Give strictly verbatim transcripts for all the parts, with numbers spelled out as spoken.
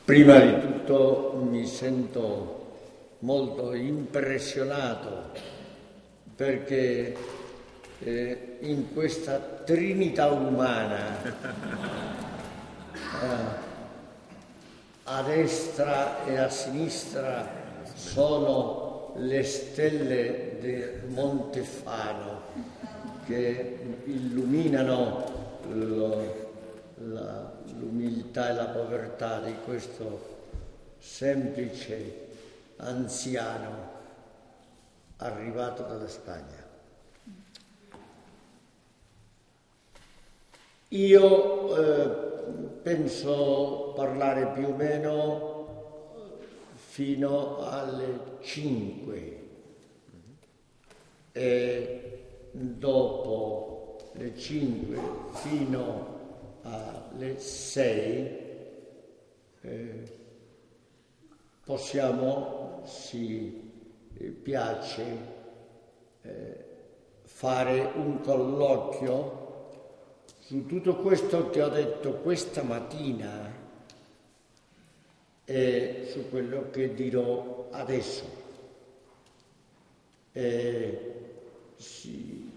Prima di tutto mi sento molto impressionato perché eh, in questa trinità umana eh, a destra e a sinistra sono le stelle del Montefano che illuminano lo, la, l'umiltà e la povertà di questo semplice anziano arrivato dalla Spagna. Io eh, penso parlare più o meno fino alle cinque e dopo le cinque fino alle sei eh, possiamo, si piace, eh, fare un colloquio su tutto questo che ho detto questa mattina e su quello che dirò adesso. E sì,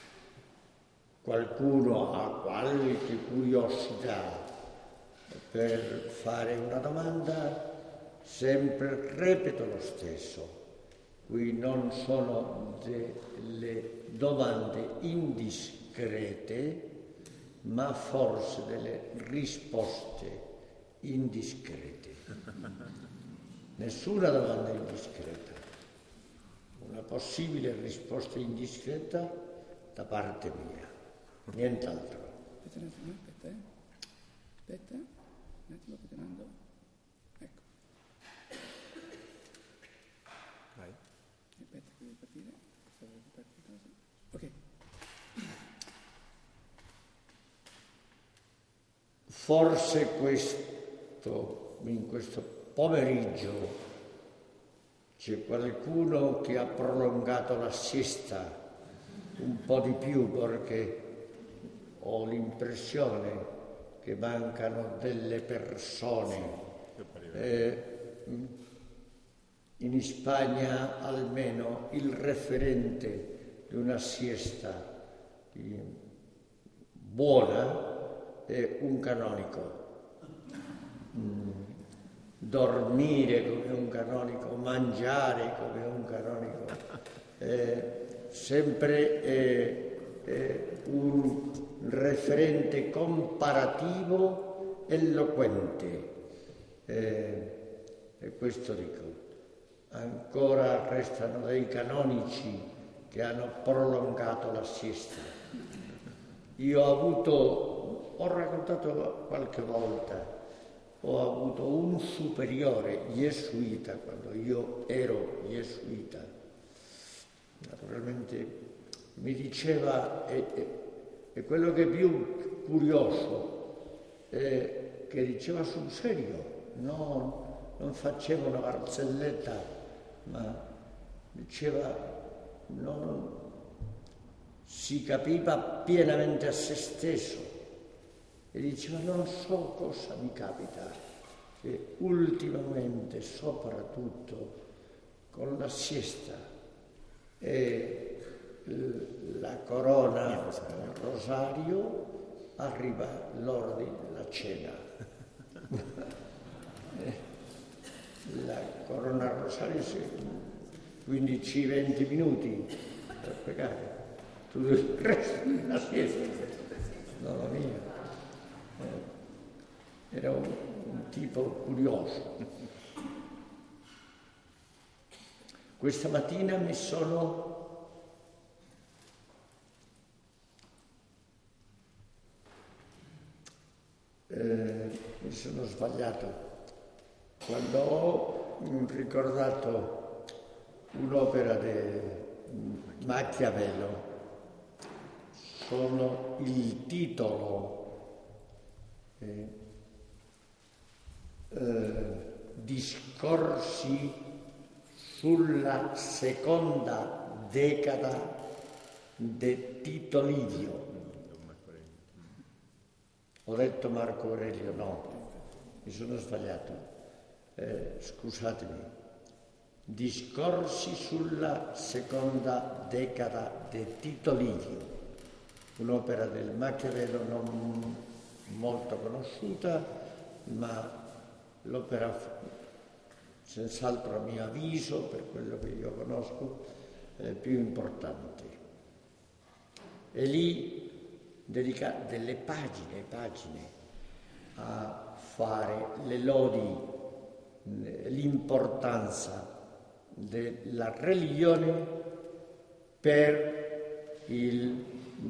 qualcuno ha qualche curiosità per fare una domanda, sempre ripeto lo stesso. Qui non sono delle domande indiscrete, ma forse delle risposte indiscrete. Nessuna domanda indiscreta. Una possibile risposta indiscreta da parte mia, nient'altro. Aspetta un attimo, aspetta, eh. Aspetta, un attimo che ti mando. Ecco. Vai. Aspetta che devo partire. Stavo per cosa. Ok. Forse questo, in questo pomeriggio c'è qualcuno che ha prolungato la siesta un po' di più perché ho l'impressione che mancano delle persone. Eh, in Spagna almeno il referente di una siesta buona è un canonico. Mm. Dormire come un canonico, mangiare come un canonico, eh, sempre eh, eh, un referente comparativo eloquente. Eh, e questo dico. Ancora restano dei canonici che hanno prolungato la siesta. Io ho avuto, ho raccontato qualche volta, ho avuto un superiore gesuita quando io ero gesuita. Naturalmente mi diceva, e, e, e quello che è più curioso è che diceva sul serio, no, non faceva una barzelletta, ma diceva, non, si capiva pienamente a se stesso. E diceva, non so cosa mi capita, e ultimamente, soprattutto con la siesta e la corona il rosario, arriva l'ora della cena. La corona al rosario, quindici venti minuti per pregare, tutto il resto della siesta, non la mia. Era un, un tipo curioso. Questa mattina mi sono eh, mi sono sbagliato quando ho ricordato un'opera di Machiavello. Sono il titolo Eh, eh, discorsi sulla seconda decada di Tito Livio. Ho detto Marco Aurelio, no. mi sono sbagliato, eh, scusatemi, Discorsi sulla seconda decada di Tito Livio, un'opera del Machiavello non molto conosciuta, ma l'opera senz'altro a mio avviso, per quello che io conosco, eh, più importante. E lì dedica delle pagine e pagine a fare le lodi, l'importanza della religione per il,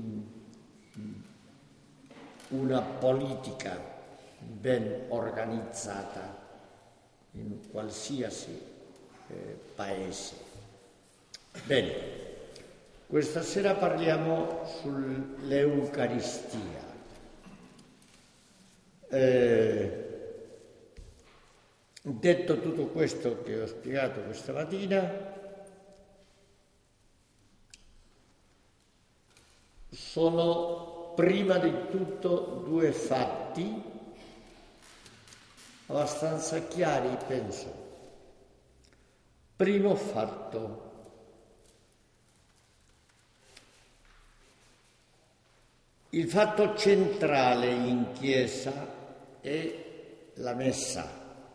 una politica ben organizzata in qualsiasi eh, paese. Bene, questa sera parliamo sull'Eucaristia. Eh, detto tutto questo che ho spiegato questa mattina, sono prima di tutto due fatti abbastanza chiari, penso. Primo fatto: il fatto centrale in Chiesa è la Messa.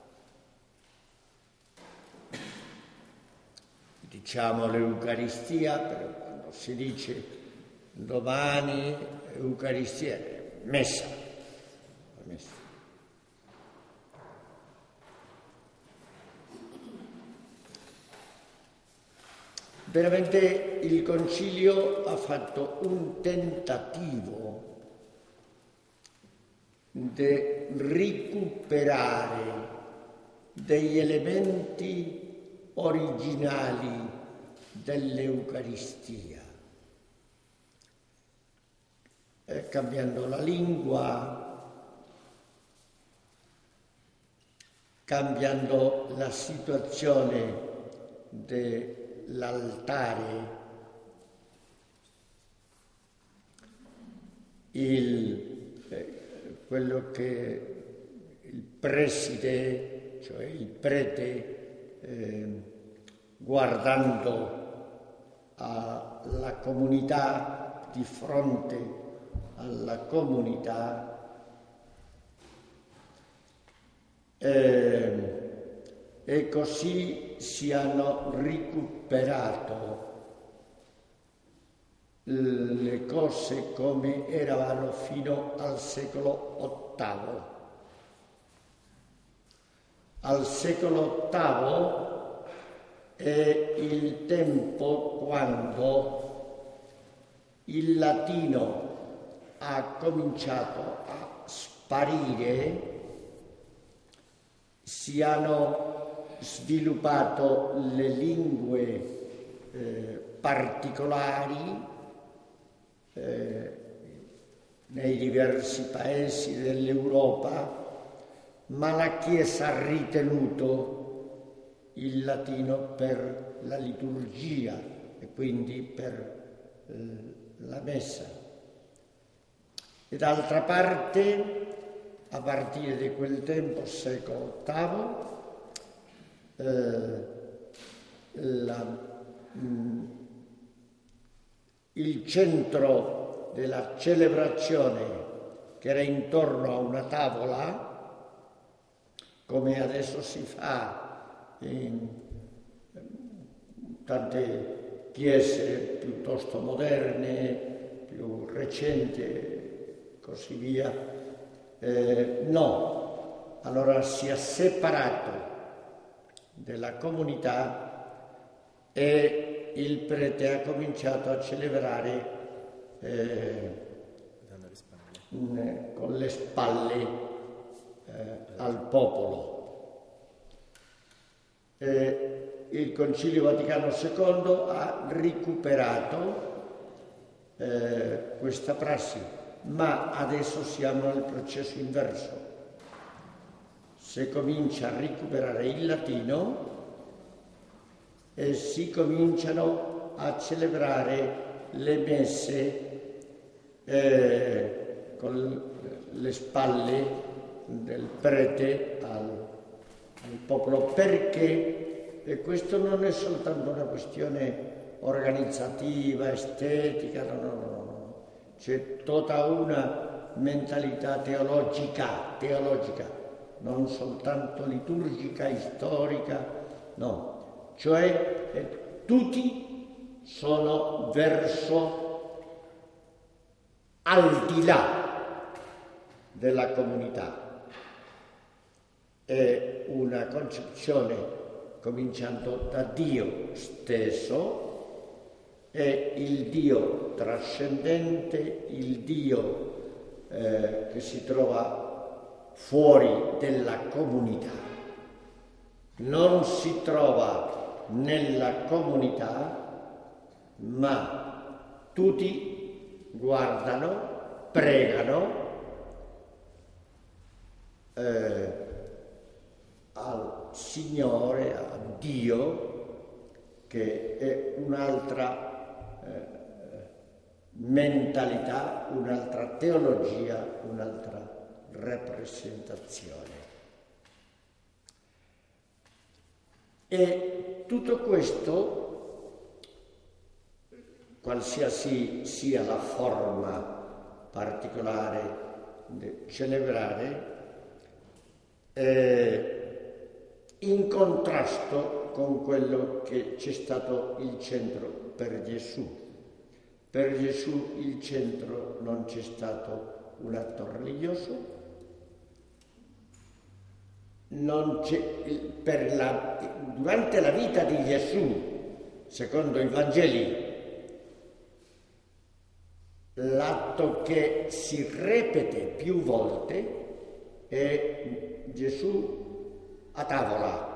Diciamo l'Eucaristia, però quando si dice domani Eucaristia, Messa. La Messa. Veramente il Concilio ha fatto un tentativo di recuperare degli elementi originali dell'Eucaristia, eh, cambiando la lingua, cambiando la situazione dell'altare, il, eh, quello che il preside, cioè il prete, Eh, guardando alla comunità, di fronte alla comunità, eh, e così si hanno recuperato le cose come erano fino al secolo ottavo. Al secolo ottavo è il tempo quando il latino ha cominciato a sparire, si hanno sviluppato le lingue eh, particolari eh, nei diversi paesi dell'Europa, ma la Chiesa ha ritenuto il latino per la liturgia e quindi per eh, la messa. E d'altra parte, a partire di quel tempo, secolo ottavo, eh, la, mh, il centro della celebrazione, che era intorno a una tavola, come adesso si fa in tante chiese piuttosto moderne, più recenti e così via. Eh, no, allora si è separato dalla comunità e il prete ha cominciato a celebrare eh, in, con le spalle Eh, al popolo. Eh, il Concilio Vaticano secondo ha recuperato eh, questa prassi, ma adesso siamo nel processo inverso. Si comincia a recuperare il latino e si cominciano a celebrare le messe eh, con le spalle del prete al, al popolo, perché e questo non è soltanto una questione organizzativa, estetica, no, no, no, no. C'è tutta una mentalità teologica, teologica, non soltanto liturgica, storica, no, cioè eh, tutti sono verso al di là della comunità. È una concezione cominciando da Dio stesso, è il Dio trascendente, il Dio eh, che si trova fuori della comunità. Non si trova nella comunità, ma tutti guardano, pregano eh, al Signore, a Dio, che è un'altra eh, mentalità, un'altra teologia, un'altra rappresentazione. E tutto questo, qualsiasi sia la forma particolare di celebrare, è in contrasto con quello che c'è stato il centro per Gesù. Per Gesù il centro non c'è stato un atto religioso, non c'è, per la, durante la vita di Gesù, secondo i Vangeli, l'atto che si ripete più volte è Gesù a tavola.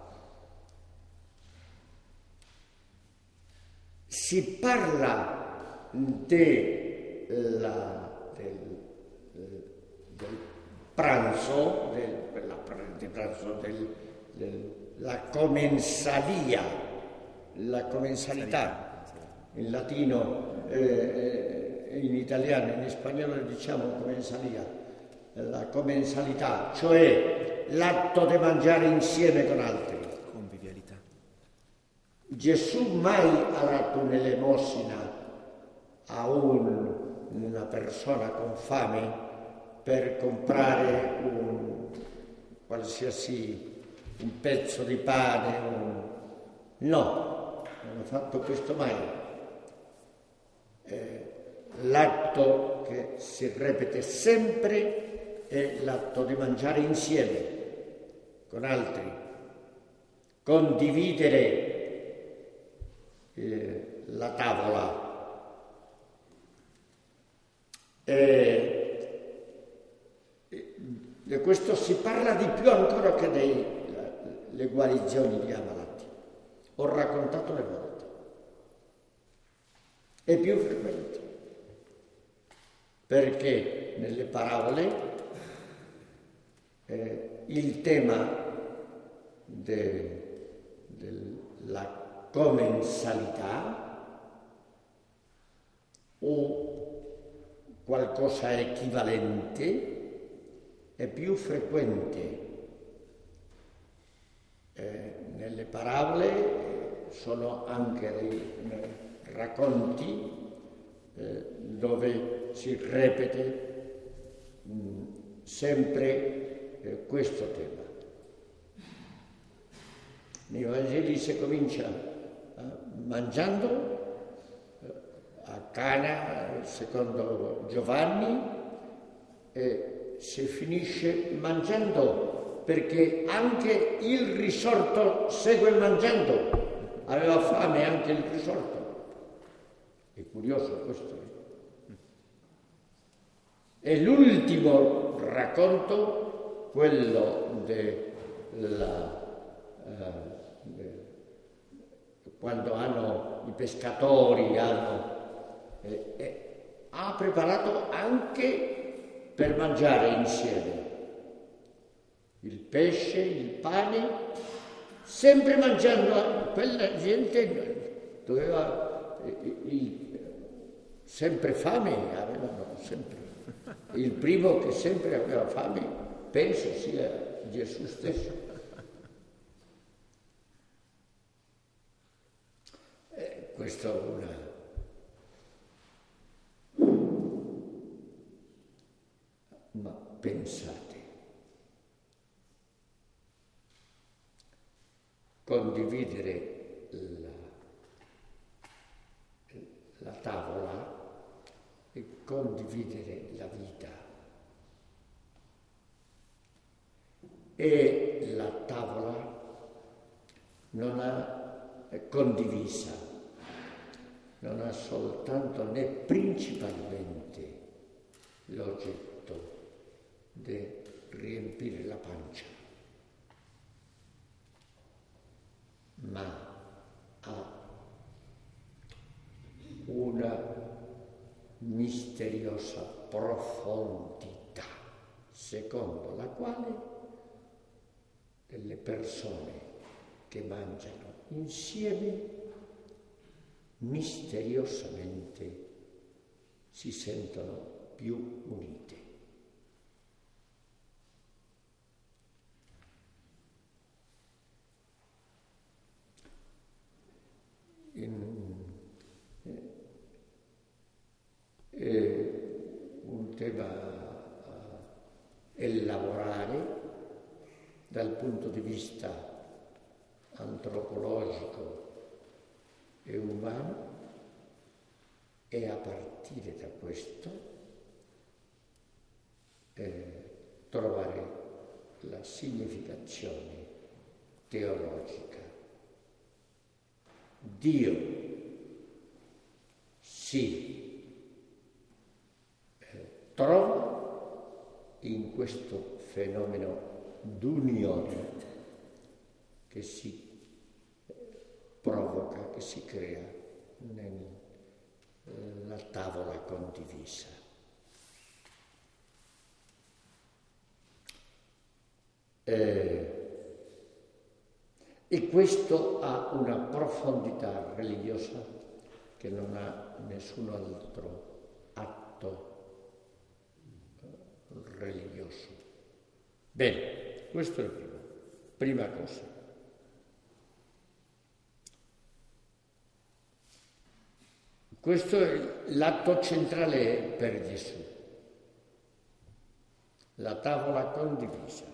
Si parla de la, del, del pranzo, del, la, del pranzo del, della comensalia, la comensalità, in latino, eh, in italiano, in spagnolo diciamo comensalia, la comensalità, cioè l'atto di mangiare insieme con altri. Convivialità. Gesù mai ha dato un'elemosina a un, una persona con fame per comprare un qualsiasi un pezzo di pane, un... no, non ha fatto questo mai. Eh, l'atto che si ripete sempre è l'atto di mangiare insieme con altri, condividere eh, la tavola. E, di questo si parla di più ancora che delle guarigioni di ammalati. Ho raccontato le volte. È più frequente. Perché nelle parabole eh, il tema de, della commensalità o qualcosa equivalente è più frequente. Eh, nelle parabole sono anche dei racconti eh, dove si ripete mh, sempre eh, questo tema. Nei Vangeli si comincia eh, mangiando eh, a Cana, secondo Giovanni, e si finisce mangiando, perché anche il risorto segue mangiando. Aveva fame anche il risorto. È curioso questo. E l'ultimo racconto, quello della eh, quando hanno i pescatori hanno eh, eh, ha preparato anche per mangiare insieme il pesce, il pane, sempre mangiando. Quella gente doveva eh, il, sempre fame avevano sempre. Il primo che sempre aveva fame penso sia Gesù stesso. Eh, questa è una... Ma pensate, condividere la, la tavola e condividere la vita. E la tavola non ha è condivisa, non ha soltanto né principalmente l'oggetto di riempire la pancia, ma ha una misteriosa profondità, secondo la quale delle persone che mangiano insieme misteriosamente si sentono più unite. In, eh, eh, un tema è lavorare dal punto di vista antropologico e umano, e a partire da questo eh, trovare la significazione teologica. Dio si eh, trova in questo fenomeno d'unione che si provoca, che si crea nella tavola condivisa. Eh, e questo ha una profondità religiosa che non ha nessun altro atto religioso. Bene, questo è il primo. Prima cosa. Questo è l'atto centrale per Gesù, la tavola condivisa.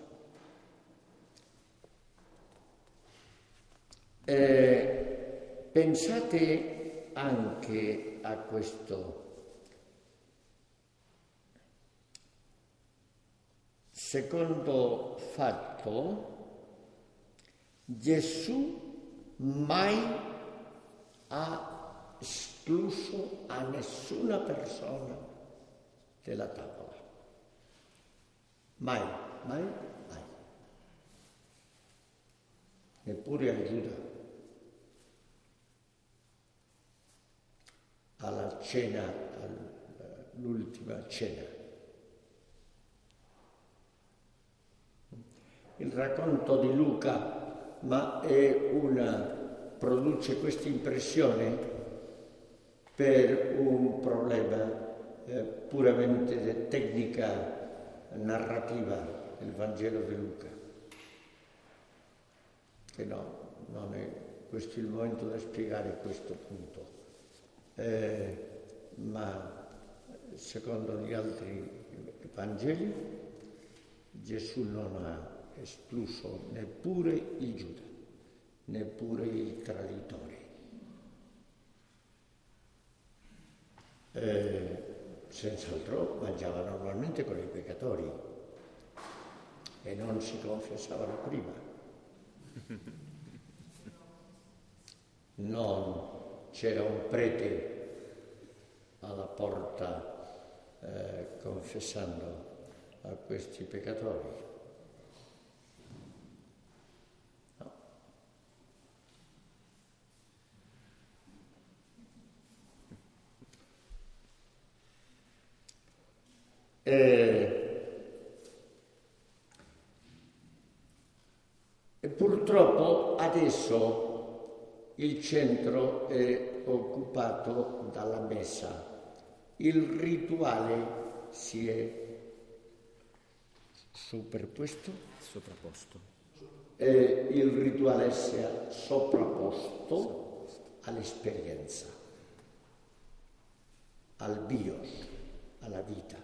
Eh, pensate anche a questo secondo fatto. Gesù mai ha escluso a nessuna persona della tavola. Mai, mai, mai. Neppure a Giuda. Alla cena, all'ultima cena. Il racconto di Luca ma è una, produce questa impressione per un problema eh, puramente di tecnica narrativa del Vangelo di Luca. Che no, non è questo il momento da spiegare questo punto. Eh, ma secondo gli altri Vangeli Gesù non ha escluso neppure il Giuda, neppure il traditore. Eh, senz'altro mangiava normalmente con i peccatori e non si confessavano prima. Non c'era un prete alla porta eh, confessando a questi peccatori. Eh, e purtroppo adesso il centro è occupato dalla messa, il rituale si è superpuesto, sovrapposto, e il rituale sia sovrapposto all'esperienza, al bios, alla vita.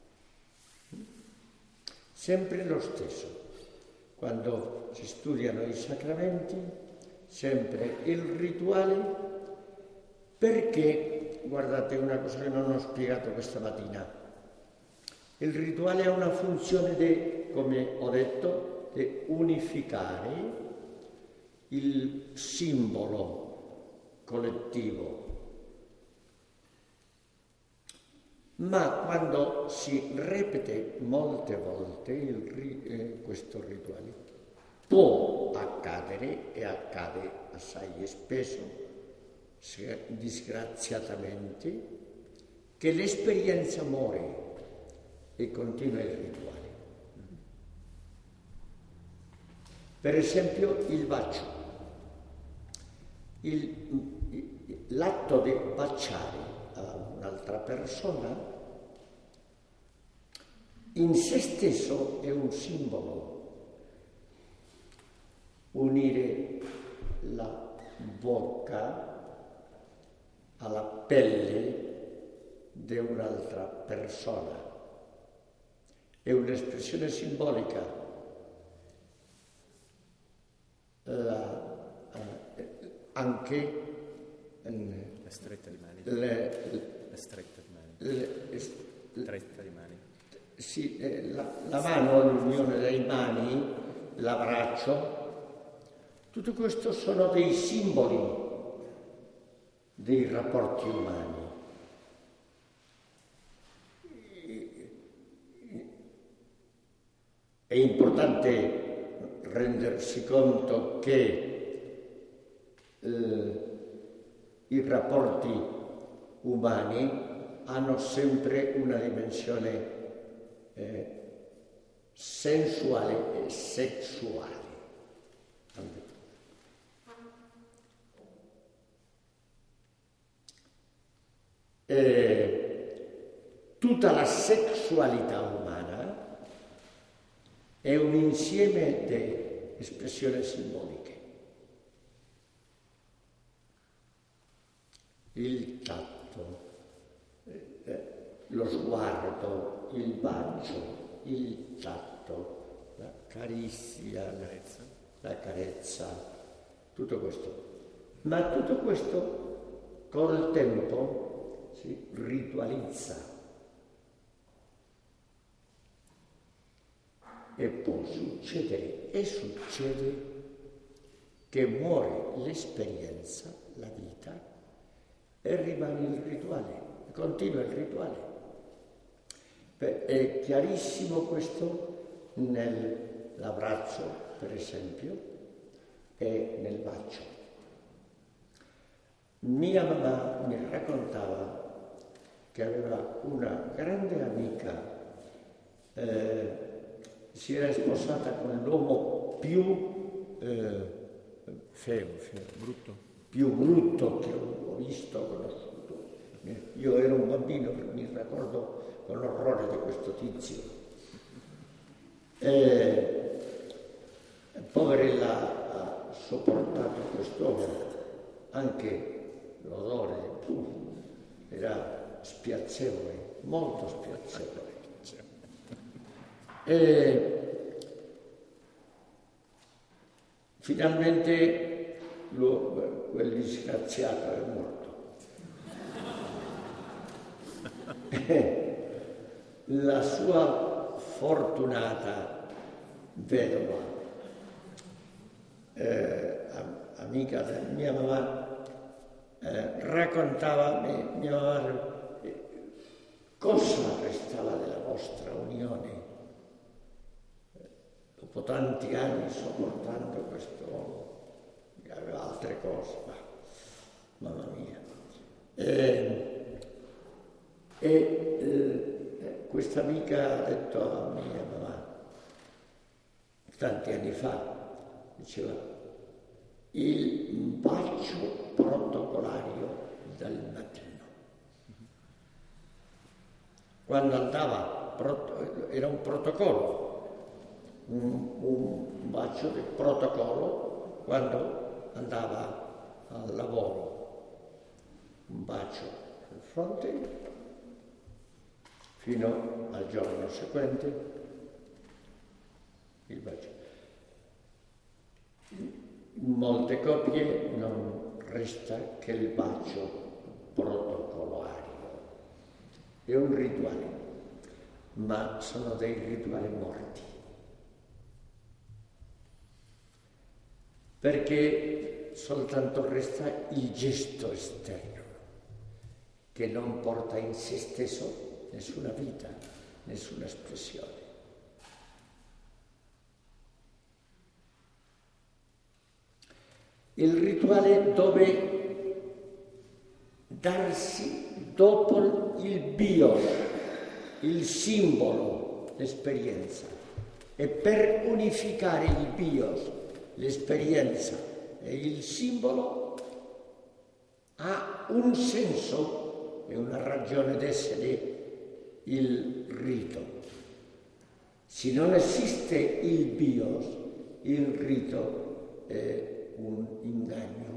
Sempre lo stesso. Quando si studiano i sacramenti, sempre il rituale, perché, guardate una cosa che non ho spiegato questa mattina, il rituale ha una funzione di, come ho detto, di unificare il simbolo collettivo. Ma quando si ripete molte volte il, eh, questo rituale, può accadere, e accade assai spesso, disgraziatamente, che l'esperienza muore e continua il rituale. Per esempio il bacio. Il, l'atto di baciare a un'altra persona in se stesso è un simbolo. Unire la bocca alla pelle di un'altra persona è un'espressione simbolica. La, eh, anche eh, la stretta di mani, le, le, la stretta di mani, le, stretta di mani. Sì, eh, la, la mano, l'unione delle mani, l'abbraccio, tutto questo sono dei simboli dei rapporti umani. È importante rendersi conto che eh, i rapporti umani hanno sempre una dimensione eh, sensuale e sessuale. Eh, tutta la sessualità umana è un insieme di espressioni simboliche. Il tatto, eh, lo sguardo, il bacio, il tatto, la carizia, la, la carezza, tutto questo. Ma tutto questo col tempo si ritualizza e può succedere e succede che muore l'esperienza, la vita, e rimane il rituale, continua il rituale. Beh, è chiarissimo questo nell'abbraccio, per esempio, e nel bacio. Mia mamma mi raccontava che aveva una grande amica, eh, si era sposata con l'uomo più eh, feo, feo, brutto, più brutto che ho visto, ho conosciuto. Io ero un bambino, mi ricordo con orrore di questo tizio. Eh, poverella ha sopportato quest'uomo, anche l'odore era spiacevole, molto spiacevole. E finalmente lo, quel disgraziato è morto. La sua fortunata vedova, eh, amica della mia mamma, eh, raccontava, mia mamma, cosa restava della vostra unione? Dopo tanti anni sopportando questo uomo, che aveva altre cose, ma mamma mia. E, e eh, questa amica ha detto a mia mamma, tanti anni fa, diceva, il bacio protocolario del mattino. Quando andava, era un protocollo, un, un bacio di protocollo quando andava al lavoro, un bacio sul fronte fino al giorno seguente, il bacio. In molte coppie non resta che il bacio protocollario. È un rituale, ma sono dei rituali morti. Perché soltanto resta il gesto esterno, che non porta in se stesso nessuna vita, nessuna espressione. Il rituale dove darsi dopo il bios, il simbolo, l'esperienza. E per unificare il bios, l'esperienza e il simbolo ha un senso e una ragione d'essere il rito. Se non esiste il bios, il rito è un inganno,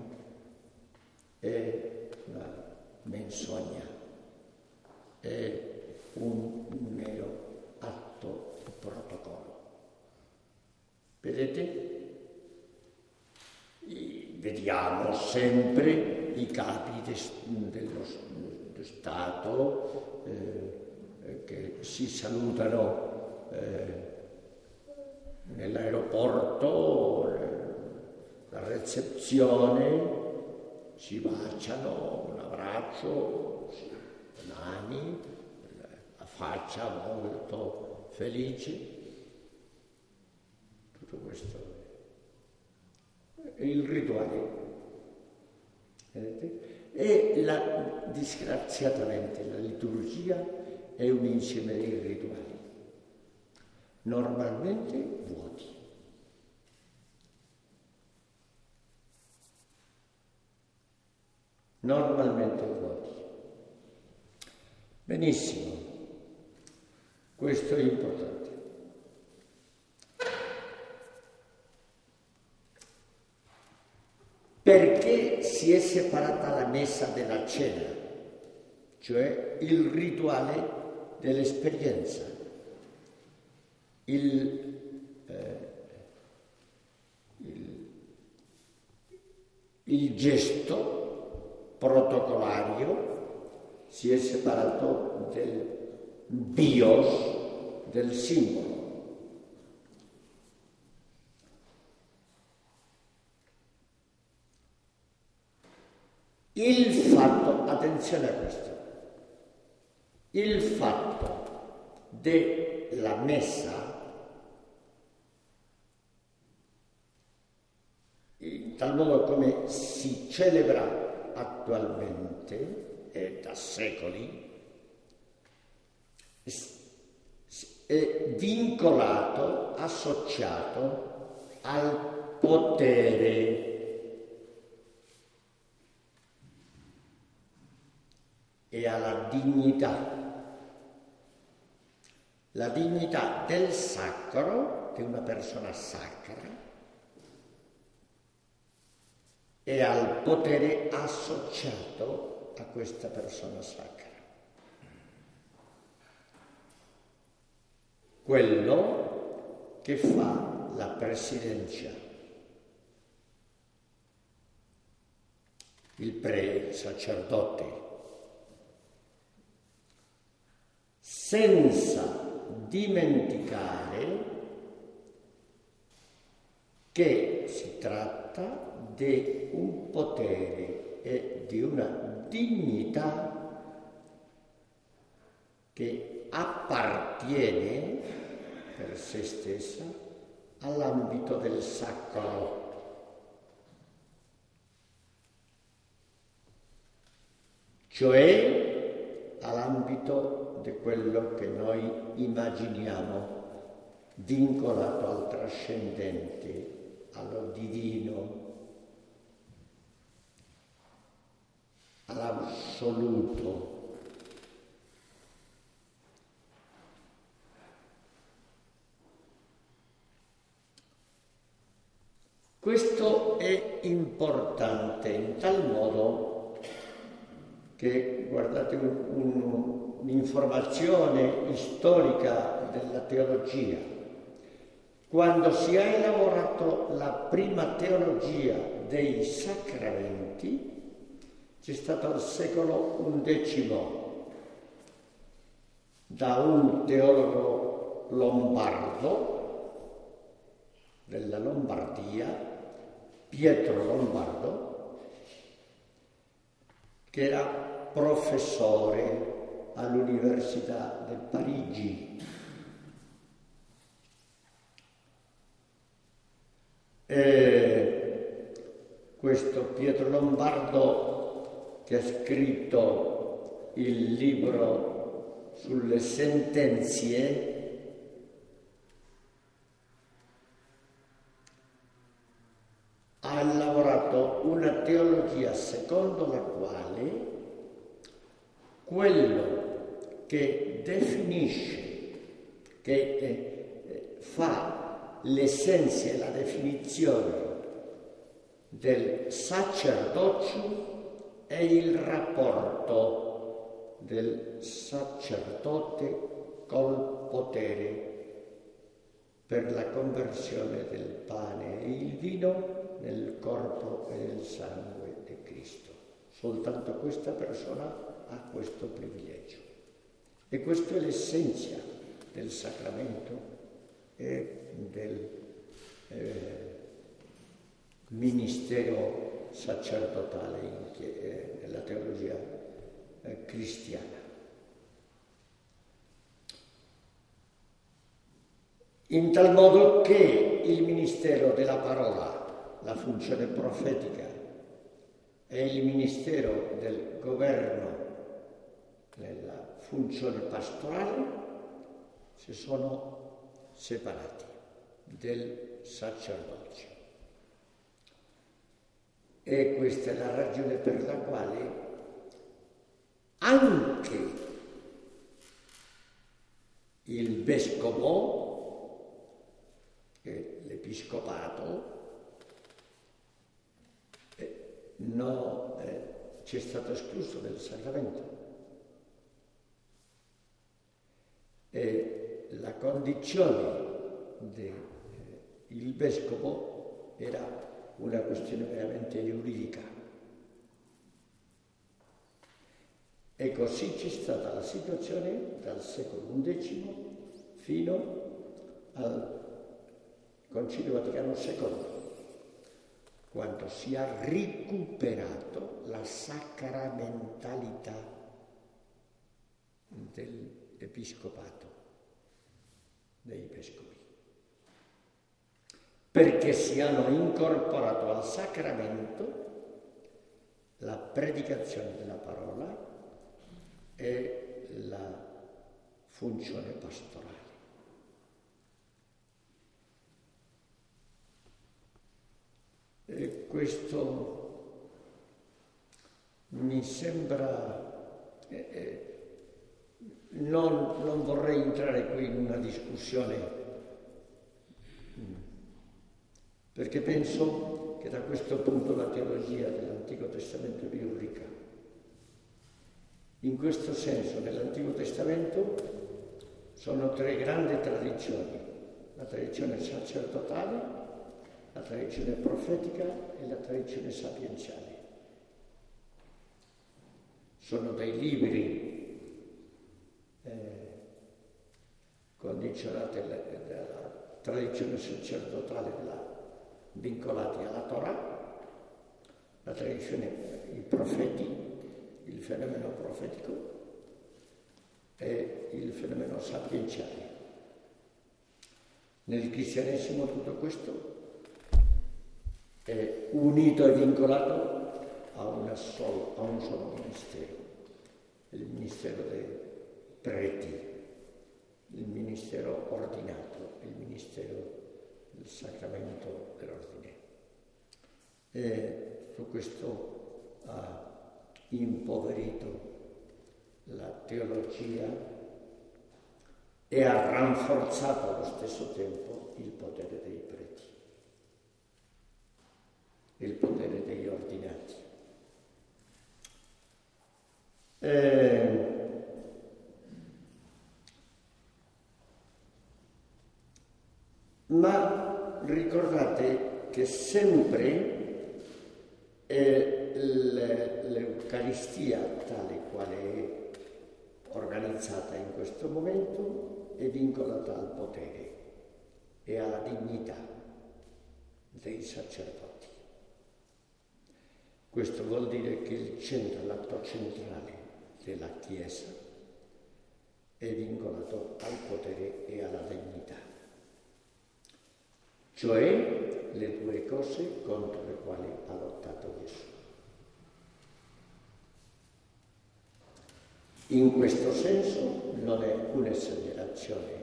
è una menzogna, è un mero atto di protocollo. Vedete? Vediamo sempre i capi de, dello, dello Stato eh, che si salutano eh, nell'aeroporto, eh, la recezione, si baciano, un abbraccio, le mani, la faccia molto felice. Tutto questo è il rituale. Vedete? E la, disgraziatamente la liturgia è un insieme di rituali, normalmente vuoti. Normalmente vuoti. Benissimo, questo è importante. Perché si è separata la messa dalla cena, cioè il rituale dell'esperienza, il, eh, il, il gesto protocollario si è separato del bios, del simbolo. Il fatto, attenzione a questo, il fatto della messa, in tal modo come si celebra attualmente e da secoli, è vincolato, associato al potere e alla dignità, la dignità del sacro, di una persona sacra, e al potere associato a questa persona sacra. Quello che fa la presidenza, il pre-sacerdote, senza dimenticare che si tratta di un potere e di una dignità che appartiene per se stessa all'ambito del sacro, cioè all'ambito di quello che noi immaginiamo vincolato al trascendente, allo divino, all'assoluto. Questo è importante in tal modo che, guardate, un, un, un'informazione storica della teologia. Quando si è elaborato la prima teologia dei sacramenti, c'è stato al secolo undicesimo da un teologo lombardo della Lombardia, Pietro Lombardo, che era professore all'Università di Parigi. E questo Pietro Lombardo, che ha scritto il libro sulle sentenze, ha elaborato una teologia secondo la quale quello che definisce, che eh, fa l'essenza e la definizione del sacerdozio è il rapporto del sacerdote col potere per la conversione del pane e il vino nel corpo e nel sangue di Cristo. Soltanto questa persona ha questo privilegio. E questa è l'essenza del sacramento e del eh, ministero sacerdotale in, eh, nella teologia eh, cristiana. In tal modo che il ministero della parola, la funzione profetica, e il ministero del governo nella funzione pastorale si sono separati del sacerdozio. E questa è la ragione per la quale anche il vescovo e l'episcopato eh, no, eh, ci è stato escluso del sacramento. E la condizione del eh, vescovo era una questione veramente giuridica. E così c'è stata la situazione dal secolo undicesimo fino al Concilio Vaticano secondo, quando si è recuperato la sacramentalità dell'episcopato, dei vescovi, perché si hanno incorporato al sacramento la predicazione della parola e la funzione pastorale. E questo mi sembra, eh, eh, non, non vorrei entrare qui in una discussione, perché penso che da questo punto la teologia dell'Antico Testamento è più ricca. In questo senso, nell'Antico Testamento sono tre grandi tradizioni: la tradizione sacerdotale, la tradizione profetica e la tradizione sapienziale. Sono dei libri eh, condizionati dalla tradizione sacerdotale, della, vincolati alla Torah, la tradizione, i profeti, il fenomeno profetico e il fenomeno sapienziale. Nel cristianesimo tutto questo è unito e vincolato a, una solo, a un solo ministero, il ministero dei preti, il ministero ordinato, il ministero del sacramento dell'ordine. E tutto questo ha impoverito la teologia e ha rafforzato allo stesso tempo il potere dei preti. il potere degli ordinati. Eh, ma ricordate che sempre eh, l'Eucaristia, tale quale è organizzata in questo momento, è vincolata al potere e alla dignità dei sacerdoti. Questo vuol dire che il centro, l'atto centrale della Chiesa è vincolato al potere e alla dignità, cioè le due cose contro le quali ha lottato Gesù. In questo senso non è un'esagerazione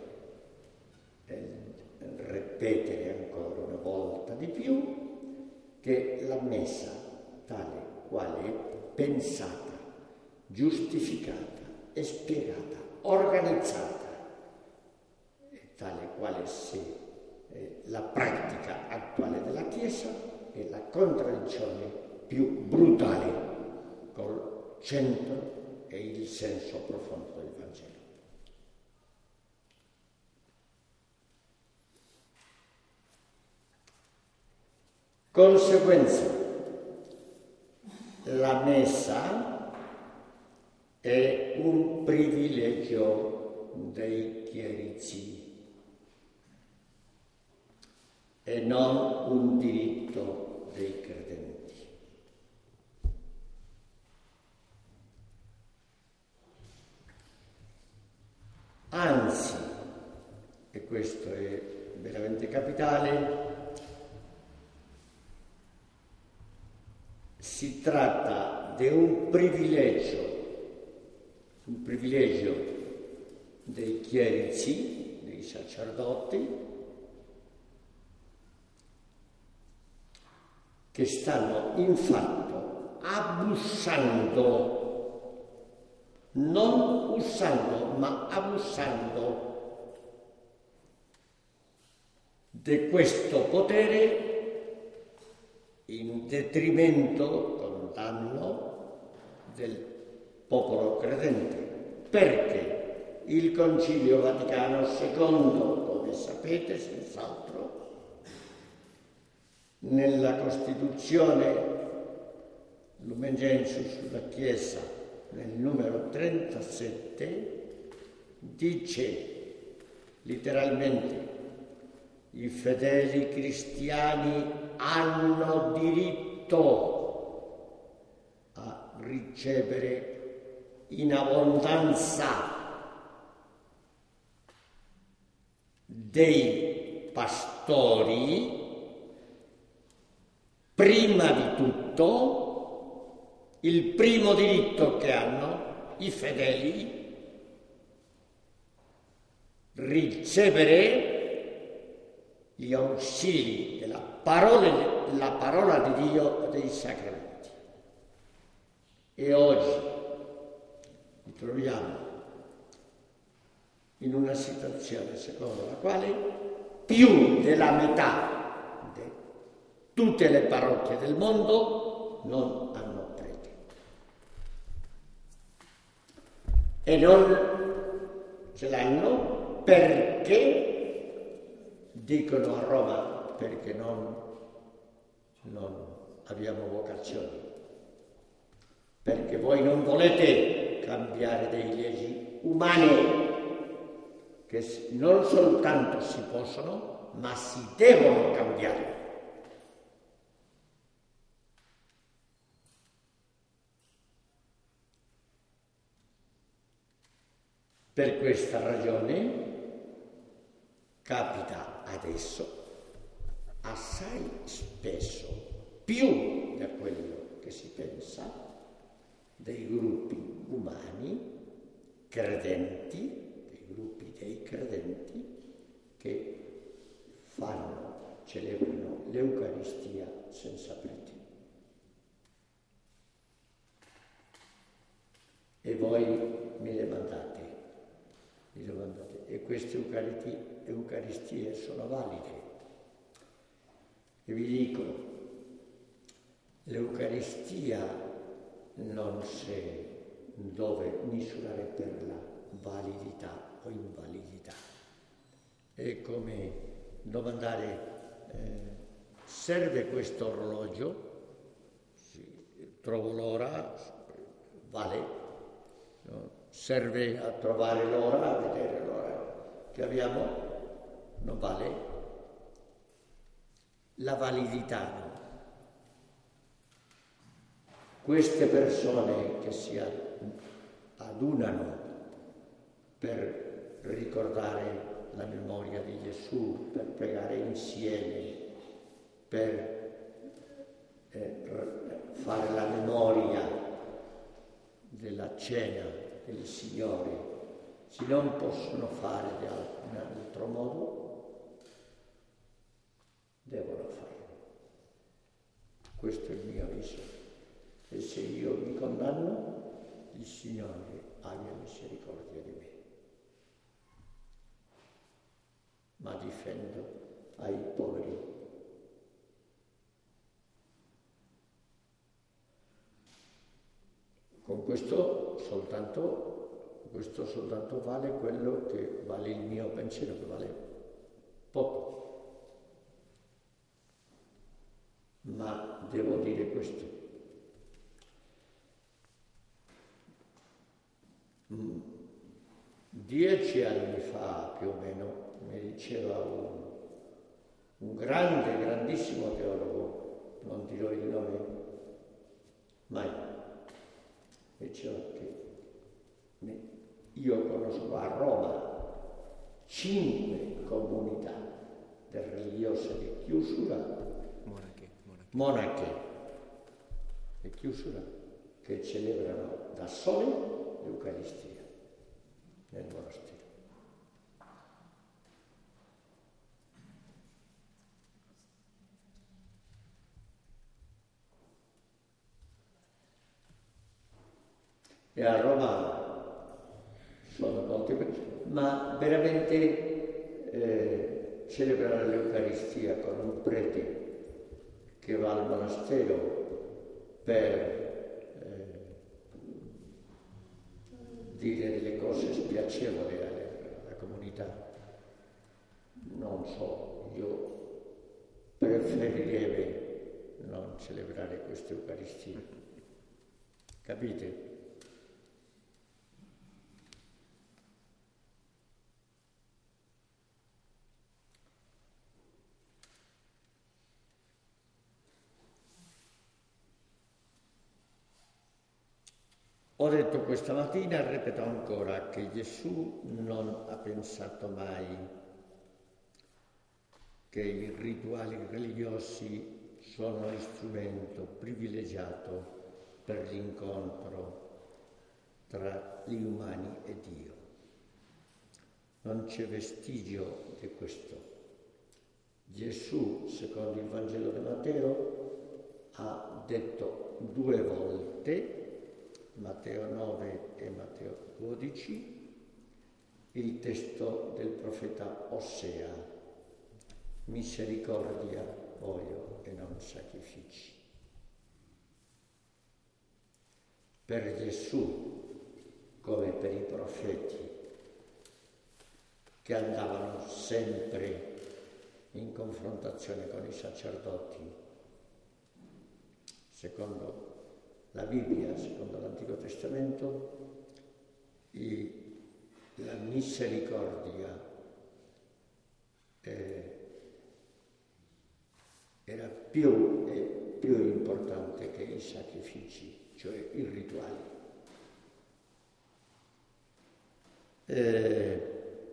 ripetere ancora una volta di più che la Messa, tale quale è pensata, giustificata, e spiegata, organizzata, tale quale se eh, la pratica attuale della Chiesa è la contraddizione più brutale col centro e il senso profondo del Vangelo. Conseguenza, la Messa è un privilegio dei chierizi e non un diritto dei credenti. Anzi, e questo è veramente capitale, si tratta di un privilegio, un privilegio dei chierizi, dei sacerdoti, che stanno infatti abusando, non usando, ma abusando di questo potere in detrimento, con danno del popolo credente. Perché il Concilio Vaticano secondo, come sapete senz'altro, nella Costituzione Lumen Gentium sulla Chiesa, nel numero trentasette, dice letteralmente: i fedeli cristiani hanno diritto a ricevere in abbondanza dei pastori, prima di tutto, il primo diritto che hanno i fedeli, ricevere gli ausili della parola, la parola di Dio dei sacramenti. E oggi ci troviamo in una situazione secondo la quale più della metà di tutte le parrocchie del mondo non hanno preti. E non ce l'hanno perché dicono a Roma, perché non, non abbiamo vocazione, perché voi non volete cambiare delle leggi umane che non soltanto si possono, ma si devono cambiare. Per questa ragione capita adesso assai spesso, più da quello che si pensa, dei gruppi umani credenti, dei gruppi dei credenti che fanno, celebrano l'Eucaristia senza preti. E voi mi domandate, mi domandate, e queste Eucaristie, Eucaristie sono valide? E vi dico, L'Eucaristia non c'è dove misurare per la validità o invalidità. È come domandare, eh, serve questo orologio? Sì, trovo l'ora, vale. No? Serve a trovare l'ora, a vedere l'ora che abbiamo? Non vale. La validità no. Queste persone che si adunano per ricordare la memoria di Gesù, per pregare insieme, per eh, fare la memoria della cena del Signore, se non possono fare in altro modo, devono farlo. Questo è il mio avviso. E se io mi condanno, il Signore abbia misericordia di me. Ma difendo ai poveri. Con questo soltanto, questo soltanto vale quello che vale il mio pensiero, che vale poco. Ma devo dire questo. Dieci anni fa, più o meno, mi diceva un, un grande, grandissimo teologo, non dirò il nome, mai, diceva che io conosco a Roma cinque comunità religiose di chiusura, monache, monache. monache di chiusura, che celebrano da sole l'Eucaristia nel monastero. E a Roma sono molte persone, ma veramente eh, celebrare l'Eucaristia con un prete che va al monastero per dire delle cose spiacevoli alla comunità, non so, io preferirei non celebrare questa Eucaristia, capite? Ho detto questa mattina e ripeto ancora che Gesù non ha pensato mai che i rituali religiosi sono l'istrumento privilegiato per l'incontro tra gli umani e Dio. Non c'è vestigio di questo. Gesù, secondo il Vangelo di Matteo, ha detto due volte, Matteo nove e Matteo dodici, il testo del profeta Osea: misericordia voglio e non sacrifici. Per Gesù, come per i profeti, che andavano sempre in confrontazione con i sacerdoti, secondo la Bibbia, secondo l'Antico Testamento, i, la misericordia eh, era più, eh, più importante che i sacrifici, cioè i rituali. Eh,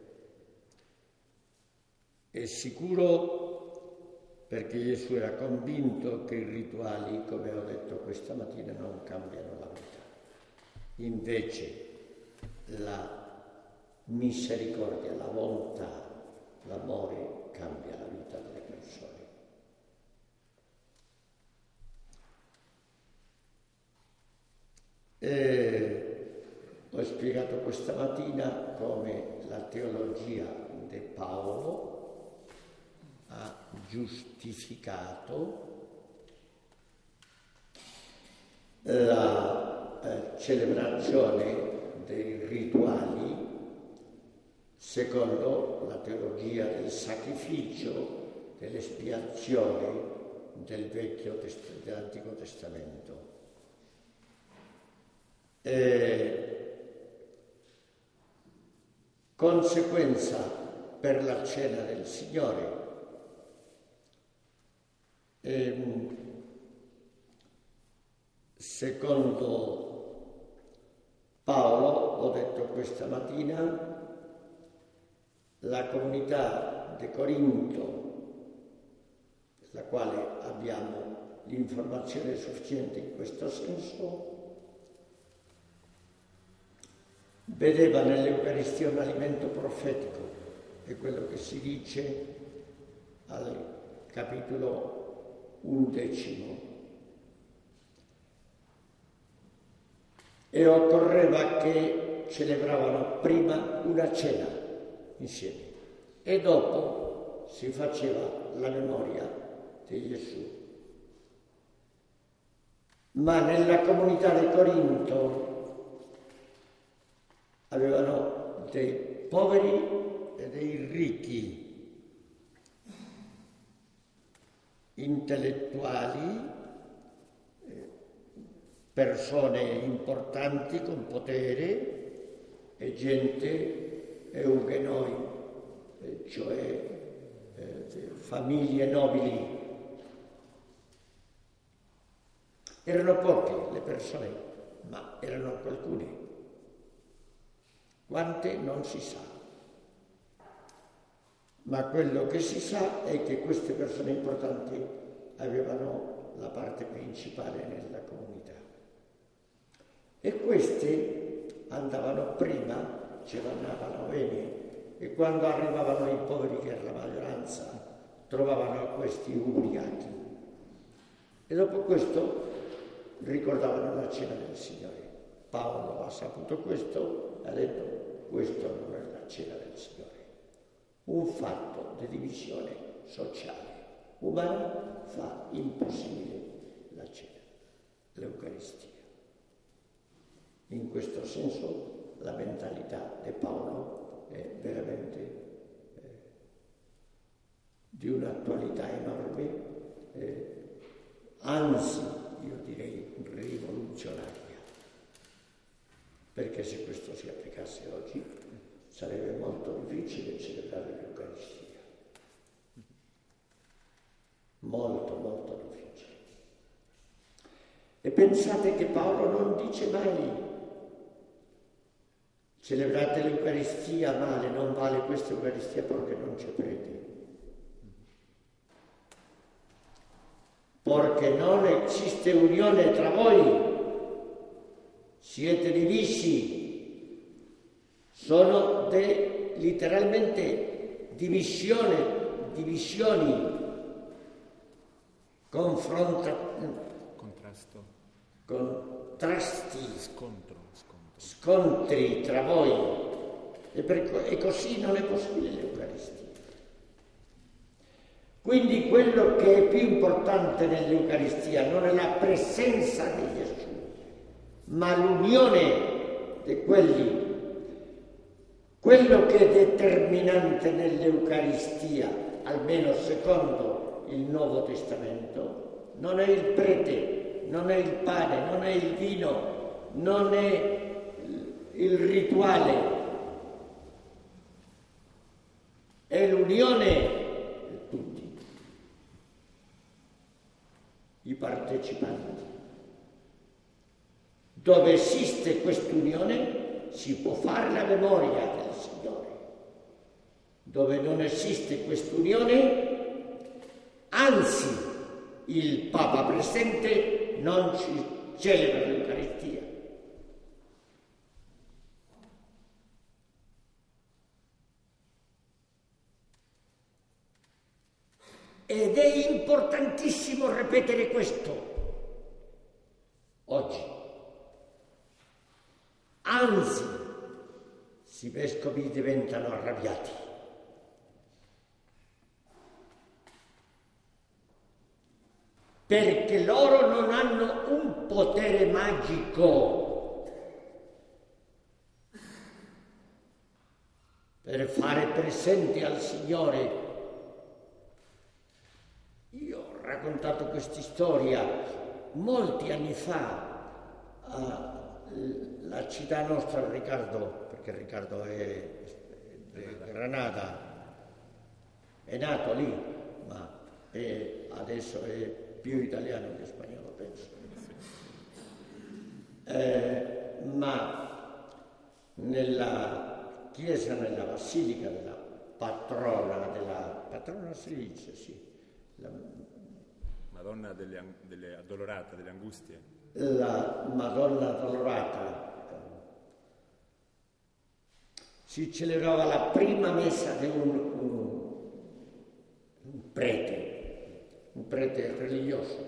è sicuro perché Gesù era convinto che i rituali, come ho detto questa mattina, non cambiano la vita. Invece la misericordia, la bontà, l'amore cambia la vita delle persone. E ho spiegato questa mattina come la teologia di Paolo ha giustificato la eh, celebrazione dei rituali secondo la teologia del sacrificio, dell'espiazione del Vecchio Test- dell'Antico Testamento. E conseguenza per la cena del Signore. E, secondo Paolo, ho detto questa mattina, la comunità di Corinto, la quale abbiamo l'informazione sufficiente in questo senso, vedeva nell'Eucaristia un alimento profetico, è quello che si dice al capitolo undicesimo. E occorreva che celebravano prima una cena insieme e dopo si faceva la memoria di Gesù. Ma nella comunità di Corinto avevano dei poveri e dei ricchi, intellettuali, persone importanti con potere e gente eugenoi, cioè eh, famiglie nobili. Erano poche le persone, ma erano qualcune. Quante non si sa. Ma quello che si sa è che queste persone importanti avevano la parte principale nella comunità. E questi andavano prima, ce l'andavano bene, e quando arrivavano i poveri, che era la maggioranza, trovavano questi ubriachi. E dopo questo ricordavano la cena del Signore. Paolo ha saputo questo, ha detto: questo non è la cena del Signore. Un fatto di divisione sociale umana fa impossibile la cena, l'Eucaristia. In questo senso la mentalità di Paolo è veramente eh, di un'attualità enorme, eh, anzi io direi rivoluzionaria, perché se questo si applicasse oggi sarebbe molto difficile celebrare l'Eucaristia, molto molto difficile. E pensate che Paolo non dice mai: celebrate l'Eucaristia male, non vale questa Eucaristia perché non c'è prete. Perché non esiste unione tra voi, siete divisi, sono de, letteralmente divisione, divisioni, confronta, contrasto, contrasti, scontro, scontro. scontri tra voi, e, per, e così non è possibile l'Eucaristia. Quindi quello che è più importante nell'Eucaristia non è la presenza di Gesù, ma l'unione di quelli. Quello che è determinante nell'Eucaristia, almeno secondo il Nuovo Testamento, non è il prete, non è il pane, non è il vino, non è il rituale, è l'unione di tutti i partecipanti. Dove esiste quest'unione si può fare la memoria del Signore. Dove non esiste quest'unione, anzi, il Papa presente non ci celebra l'Eucaristia. Ed è importantissimo ripetere questo oggi. Anzi, i vescovi diventano arrabbiati. perché loro non hanno un potere magico per fare presente al Signore. Io ho raccontato questa storia molti anni fa alla città nostra, Riccardo, perché Riccardo è di Granada, è nato lì, ma è, adesso è più italiano che spagnolo, penso. Eh, ma nella chiesa, nella basilica della patrona, della patrona si dice, sì, la, Madonna delle, delle addolorate, delle angustie. La Madonna addolorata, si celebrava la prima messa di un, un, un prete, un prete religioso.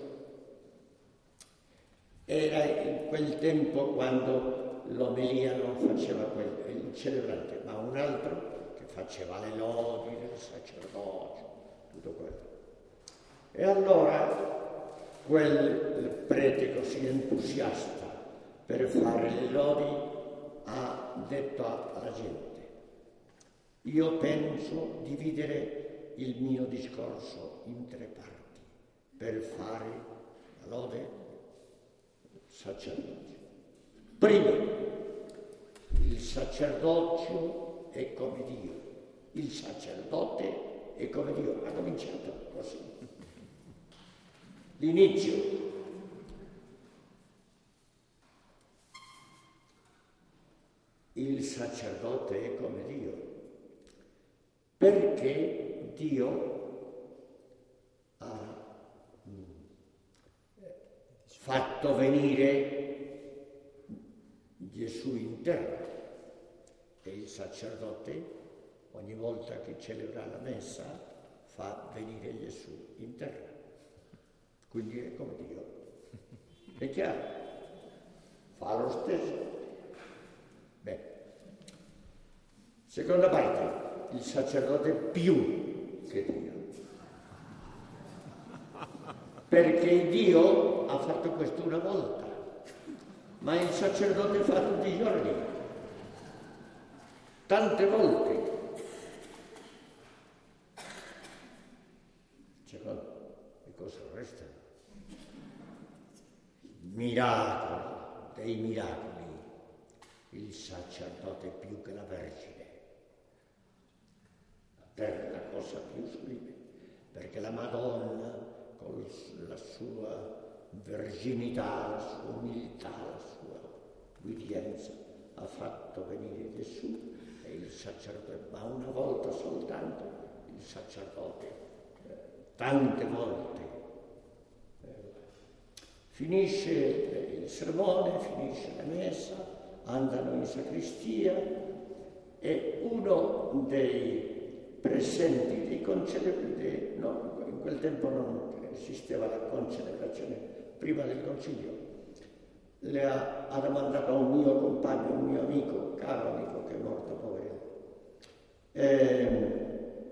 Era in quel tempo quando l'omelia non faceva quel, il celebrante, ma un altro che faceva le lodi del sacerdote, tutto quello. E allora quel prete così entusiasta per fare le lodi ha detto alla gente: io penso di dividere il mio discorso in tre parti per fare la lode sacerdozio. Primo, il sacerdozio è come Dio, il sacerdote è come Dio. Ha cominciato così. L'inizio. Il sacerdote è come Dio, perché Dio ha fatto venire Gesù in terra e il sacerdote ogni volta che celebra la messa fa venire Gesù in terra. Quindi è come Dio. È chiaro? Fa lo stesso. Bene. Seconda parte, il sacerdote più che Dio. Perché Dio ha fatto questo una volta, ma il sacerdote fa tutti i giorni, tante volte. Secondo, e cosa resta? Miracoli, dei miracoli, il sacerdote più che la Vergine. Per la cosa più sublime, perché la Madonna, con la sua verginità, la sua umiltà, la sua ubbidienza, ha fatto venire Gesù e il sacerdote, ma una volta soltanto, il sacerdote, eh, tante volte. Finisce il sermone, finisce la messa, andano in sacrestia e uno dei presenti dei concelebrazioni, no, in quel tempo non esisteva la concelebrazione, prima del concilio, le ha, ha domandato a un mio compagno, un mio amico, caro amico che è morto povero. E,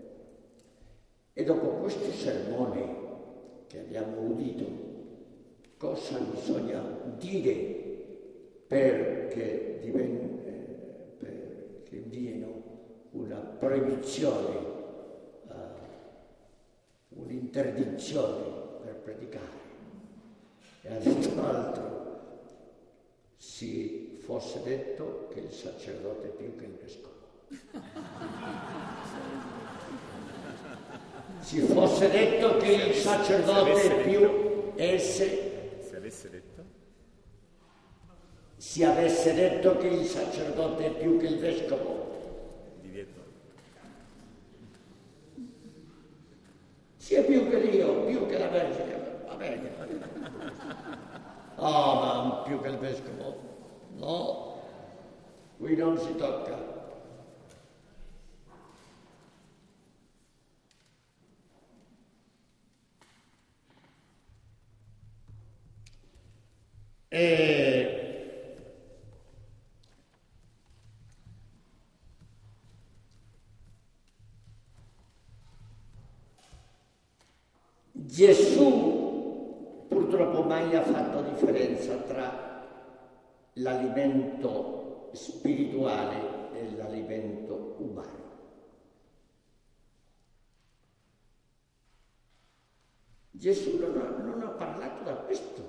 e dopo questo sermone che abbiamo udito, cosa bisogna dire perché, diven- eh, perché diano una proibizione, uh, un'interdizione per predicare? E ha detto altro, si fosse detto che il sacerdote è più che il vescovo. Si fosse detto che il sacerdote è più esse. Avesse detto? Si avesse detto che il sacerdote è più che il vescovo. Divieto. Sia più che Dio, più che la Vergine, va bene. Oh, ma più che il vescovo. No, qui non si tocca. E Gesù mai ha fatto differenza tra l'alimento spirituale e l'alimento umano. Gesù non ha, non ha parlato da questo.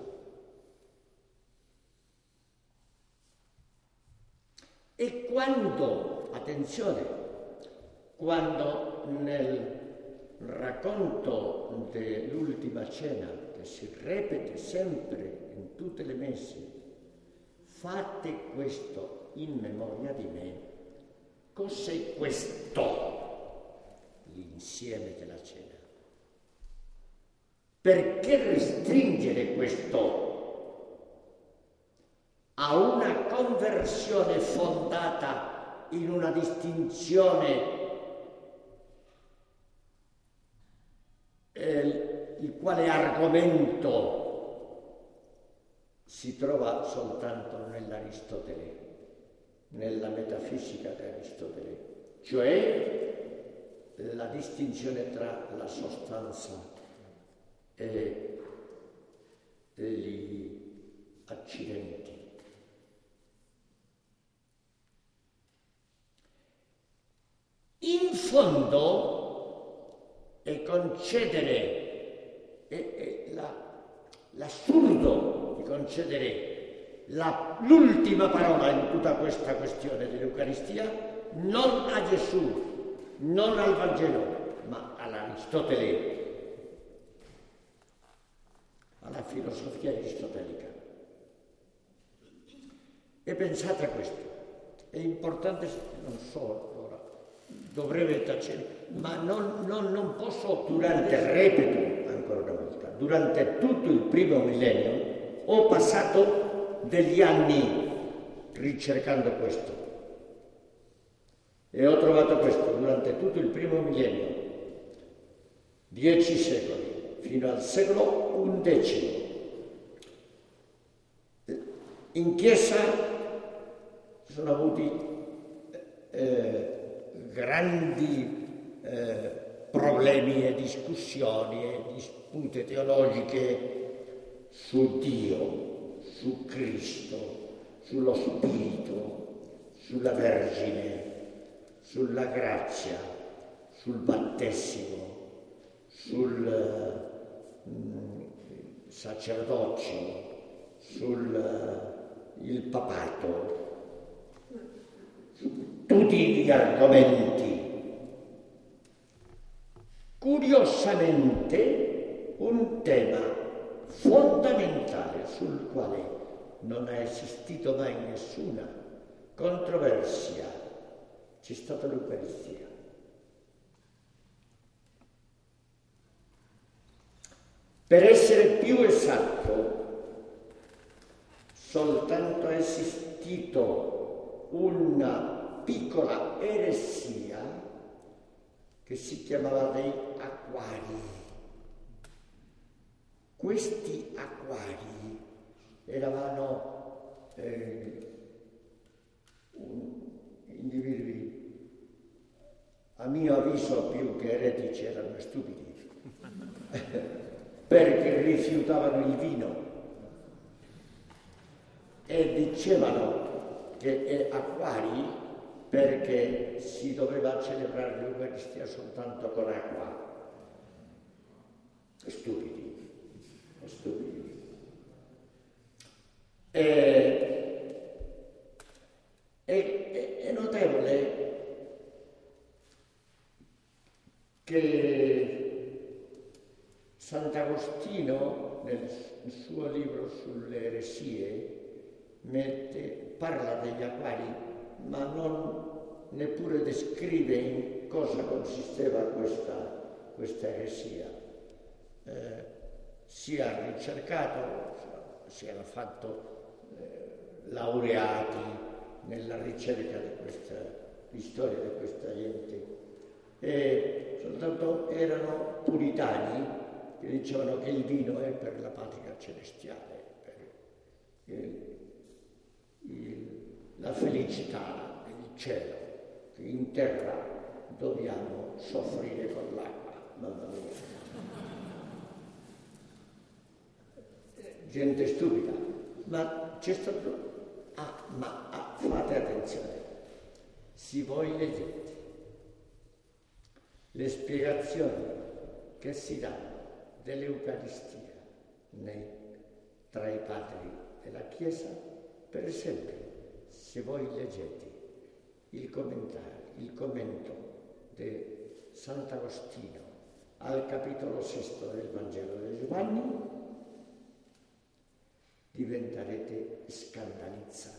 E quando, attenzione, quando nel racconto dell'ultima cena, che si ripete sempre in tutte le messe, fate questo in memoria di me, cos'è questo? L'insieme della cena. Perché restringere questo a una conversione fondata in una distinzione eh, il quale argomento si trova soltanto nell'Aristotele, nella metafisica di Aristotele, cioè la distinzione tra la sostanza e gli accidenti. In fondo è concedere, è, è la, l'assurdo di concedere la, l'ultima parola in tutta questa questione dell'Eucaristia non a Gesù, non al Vangelo, ma all'Aristotele, alla filosofia aristotelica. E pensate a questo, è importante, non so, dovrebbe tacere, ma non, non, non posso, durante, ripeto ancora una volta, durante tutto il primo millennio ho passato degli anni ricercando questo e ho trovato questo durante tutto il primo millennio, dieci secoli, fino al secolo undicesimo. In Chiesa sono avuti eh, grandi eh, problemi e discussioni e dispute teologiche su Dio, su Cristo, sullo Spirito, sulla Vergine, sulla grazia, sul battesimo, sul mm, sacerdozio, sul il papato, tutti gli argomenti. Curiosamente un tema fondamentale sul quale non è esistito mai nessuna controversia, c'è stata l'Eucaristia. Per essere più esatto, soltanto è esistito una piccola eresia che si chiamava dei acquari. Questi acquari eravamo eh, individui, a mio avviso più che eretici, erano stupidi, perché rifiutavano il vino e dicevano che è acquari perché si doveva celebrare l'Eucaristia soltanto con acqua. Stupidi, stupidi. E, è, è notevole che Sant'Agostino nel suo libro sulle eresie mette, parla degli acquari, ma non neppure descrive in cosa consisteva questa, questa eresia. Eh, si è ricercato, si erano fatto eh, laureati nella ricerca di questa di storia di questa gente, e soltanto erano puritani che dicevano che il vino è per la patria celestiale, per il, il, la felicità del cielo, che in terra dobbiamo soffrire con l'acqua. Mamma mia. gente stupida, ma c'è stato, ah, ma ah, fate attenzione, se voi leggete le spiegazioni che si danno dell'Eucaristia nei, tra i padri della Chiesa, per esempio, se voi leggete il commentario, il commento di Sant'Agostino al capitolo sesto del Vangelo di Giovanni, diventerete scandalizzati.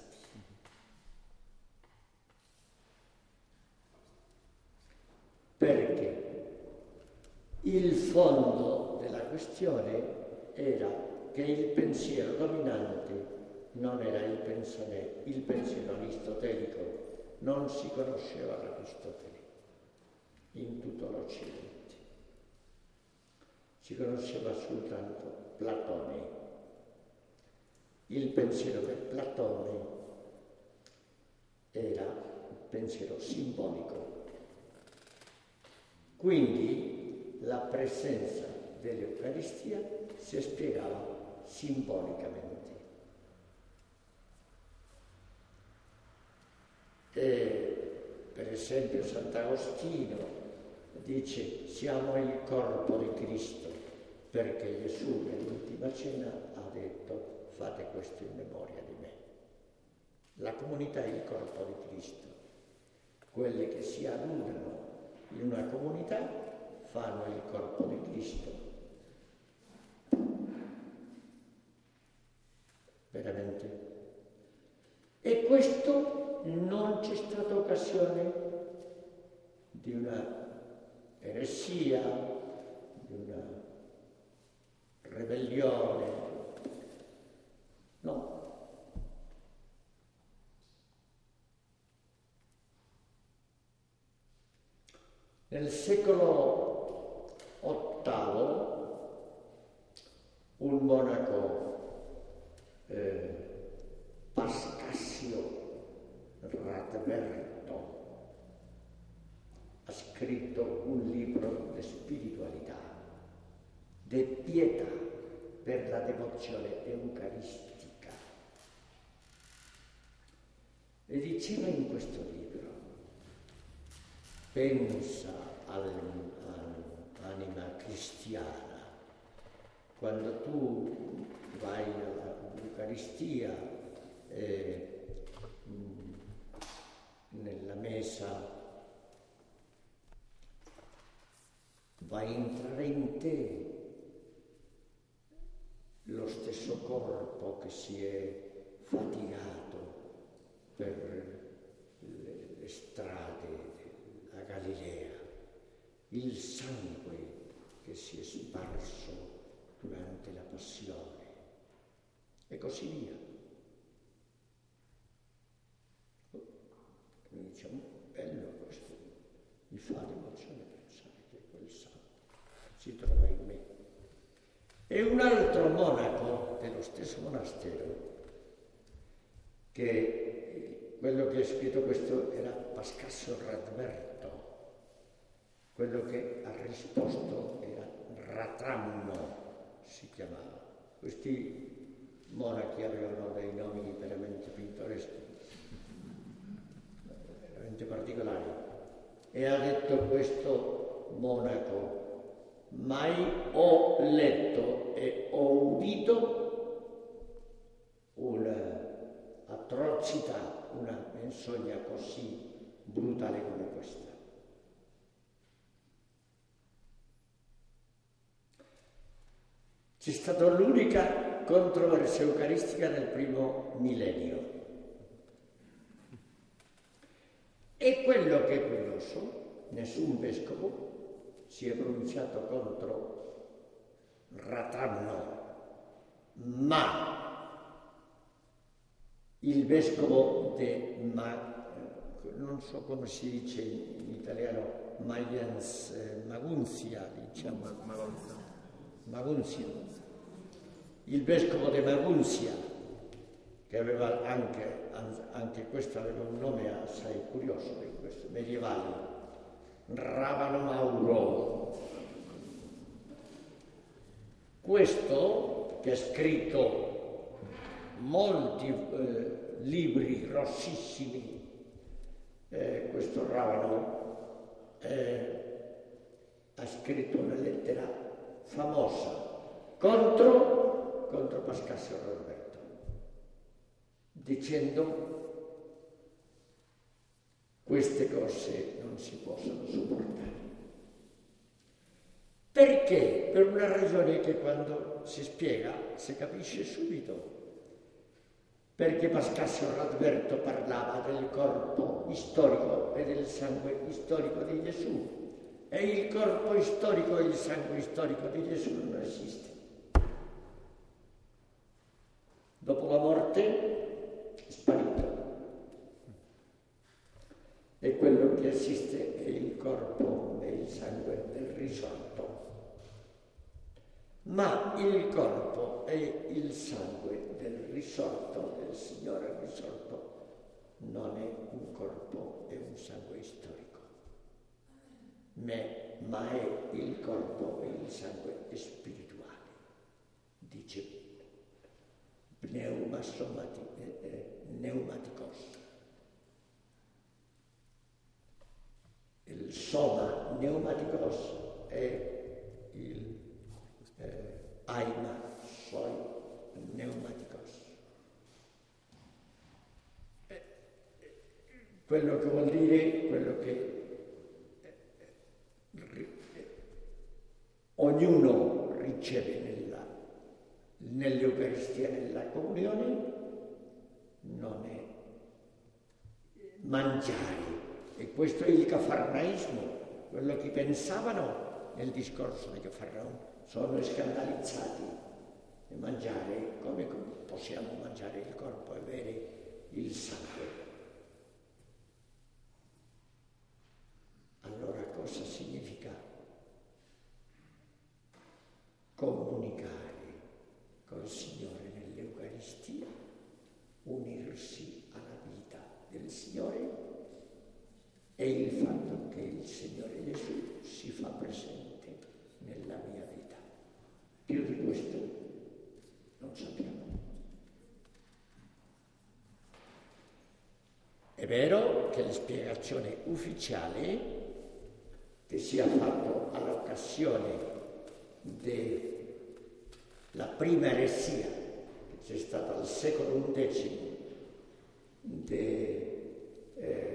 Perché il fondo della questione era che il pensiero dominante non era il pensiero, il pensiero aristotelico, non si conosceva l'Aristotele in tutto l'Occidente. Si conosceva soltanto Platone. Il pensiero per Platone era il pensiero simbolico. Quindi la presenza dell'Eucaristia si spiegava simbolicamente. E, per esempio, Sant'Agostino dice: siamo il corpo di Cristo, perché Gesù nell'ultima cena ha detto: fate questo in memoria di me. La comunità è il corpo di Cristo. Quelle che si alludono in una comunità fanno il corpo di Cristo. Veramente. E questo non c'è stata occasione di una eresia, di una ribellione. No. Nel secolo ottavo un monaco, eh, Pascasio Radberto, ha scritto un libro di spiritualità, di pietà per la devozione eucaristica. E diceva in questo libro: pensa all'anima cristiana, quando tu vai all'Eucaristia, eh, nella messa, va a entrare in te lo stesso corpo che si è fatigato per le, le strade della Galilea, il sangue che si è sparso durante la passione e così via. Mi dice: bello questo, mi fa l'emozione pensare che quel sangue si trova in me. E un altro monaco dello stesso monastero, che quello che ha scritto questo era Pascasio Radberto, quello che ha risposto era Ratramno, si chiamava. Questi monachi avevano dei nomi veramente pittoreschi, veramente particolari. E ha detto questo monaco: mai ho letto e ho udito un'atrocità, una menzogna così brutale come questa. C'è stata l'unica controversia eucaristica del primo millennio. E quello che è curioso, nessun vescovo si è pronunziato contro Ratramno, ma il vescovo di Ma, non so come si dice in italiano, Mayans, Magunzia, diciamo. Magonza. Magunzia. Il vescovo di Magunzia, che aveva anche, anche questo aveva un nome assai curioso di questo, medievale, Ravano Mauro. Questo che ha scritto molti eh, libri grossissimi, eh, questo Ravano, eh, ha scritto una lettera famosa contro, contro Pascasio Roberto, dicendo queste cose non si possono sopportare. Perché? Per una ragione che quando si spiega si capisce subito. Perché Pascasio Roberto parlava del corpo storico e del sangue storico di Gesù. E il corpo storico e il sangue storico di Gesù non esiste. Dopo la morte è sparito. E quello che esiste è il corpo e il sangue del risorto. Ma il corpo e il sangue del risorto, del Signore risorto, non è un corpo e un sangue storico, ma è il corpo e il sangue spirituale, dice pneumaticos. Il soma pneumaticos è il eh, aima soi pneumaticos. Eh, quello che vuol dire, quello che eh, ognuno riceve nella, nell'Eucaristia, nella comunione, non è mangiare. E questo è il cafarnaismo, quello che pensavano nel discorso di Cafarnaum, sono scandalizzati e mangiare, come possiamo mangiare il corpo e bere il sangue? Allora cosa significa comunicare col Signore nell'Eucaristia, unirsi alla vita del Signore? È il fatto che il Signore Gesù si fa presente nella mia vita. Più di questo non sappiamo. È vero che la spiegazione ufficiale che sia fatto all'occasione della prima eresia che c'è stata al secolo undicesimo de, eh,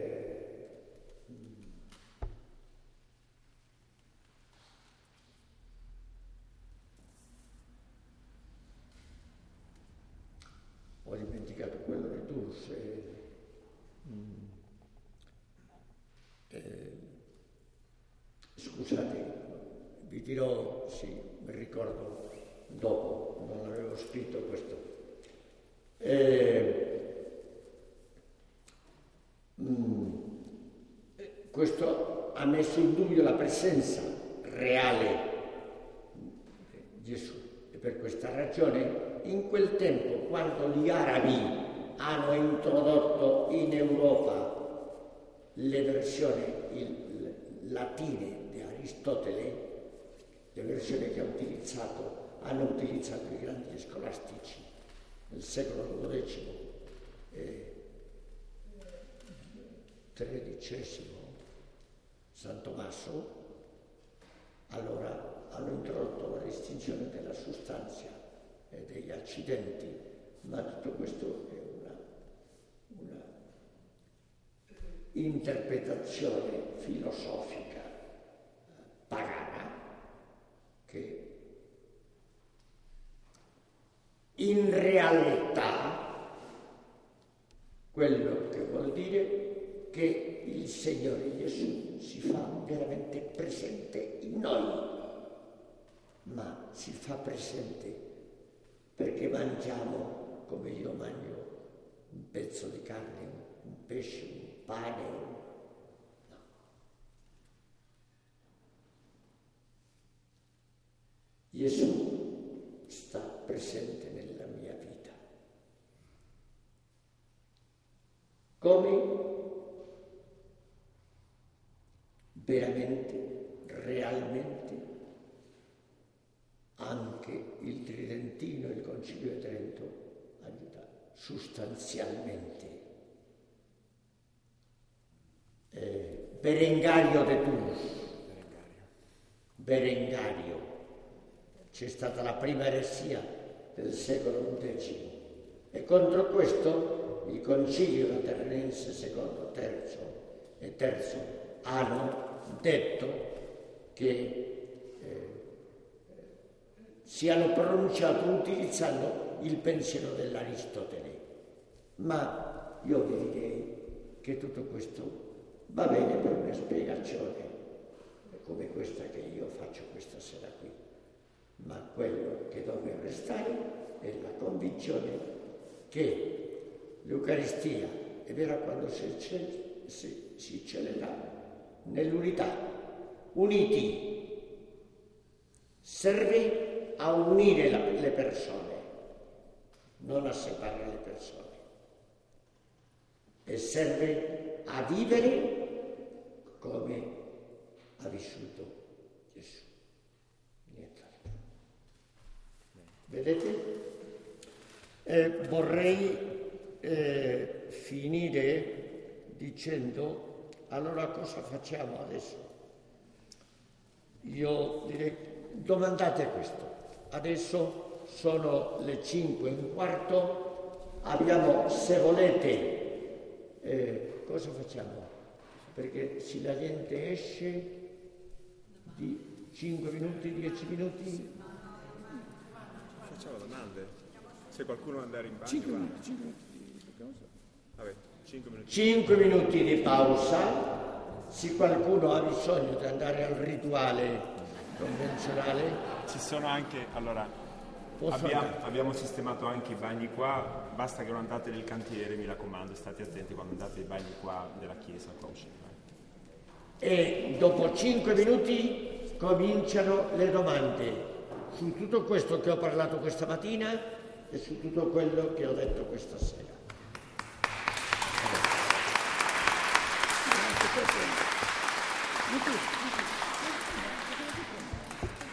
ho dimenticato quello di Tours. Eh, eh, scusate, vi dirò, sì, mi ricordo dopo, non avevo scritto questo. Eh, mh, questo ha messo in dubbio la presenza reale di Gesù e per questa ragione in quel tempo, quando gli arabi hanno introdotto in Europa le versioni il, latine di Aristotele, le versioni che ha utilizzato, hanno utilizzato i grandi scolastici nel secolo dodicesimo e tredicesimo, San Tommaso, allora hanno introdotto la distinzione della sostanza e degli accidenti, ma tutto questo è una, una interpretazione filosofica pagana che in realtà quello che vuol dire che il Signore Gesù si fa veramente presente in noi, ma si fa presente perché mangiamo come io mangio un pezzo di carne, un pesce, un pane, un... no. Gesù sta presente nella mia vita. Come? Veramente, realmente, anche il tridentino, il Concilio di Trento aiuta sostanzialmente. Eh, Berengario de Tours, Berengario, c'è stata la prima eresia del secolo undicesimo e contro questo il Concilio Lateranense secondo, terzo e terzo hanno detto che eh, siano pronunciato utilizzando il pensiero dell'Aristotele. Ma io vi direi che tutto questo va bene per una spiegazione come questa che io faccio questa sera qui, ma quello che deve restare è la convinzione che l'Eucaristia è vera quando si, si, si celebra nell'unità, uniti, serve a unire la, le persone, non a separare le persone, e serve a vivere come ha vissuto Gesù, nient'altro. Vedete? Eh, vorrei eh, finire dicendo, allora cosa facciamo adesso? Io direi, domandate questo, adesso sono le cinque e un quarto, abbiamo, se volete, eh, cosa facciamo? Perché se la gente esce di cinque minuti, dieci minuti... Facciamo domande. Se qualcuno vuole andare in bagno... cinque minuti, cinque minuti di pausa. Vabbè, cinque minuti. cinque minuti di pausa. Se qualcuno ha bisogno di andare al rituale convenzionale... Ci sono anche... Allora, abbiamo, abbiamo sistemato anche i bagni qua. Basta che non andate nel cantiere, mi raccomando, state attenti quando andate ai bagni qua della chiesa. Qua uscite. E dopo cinque minuti cominciano le domande su tutto questo che ho parlato questa mattina e su tutto quello che ho detto questa sera. Grazie.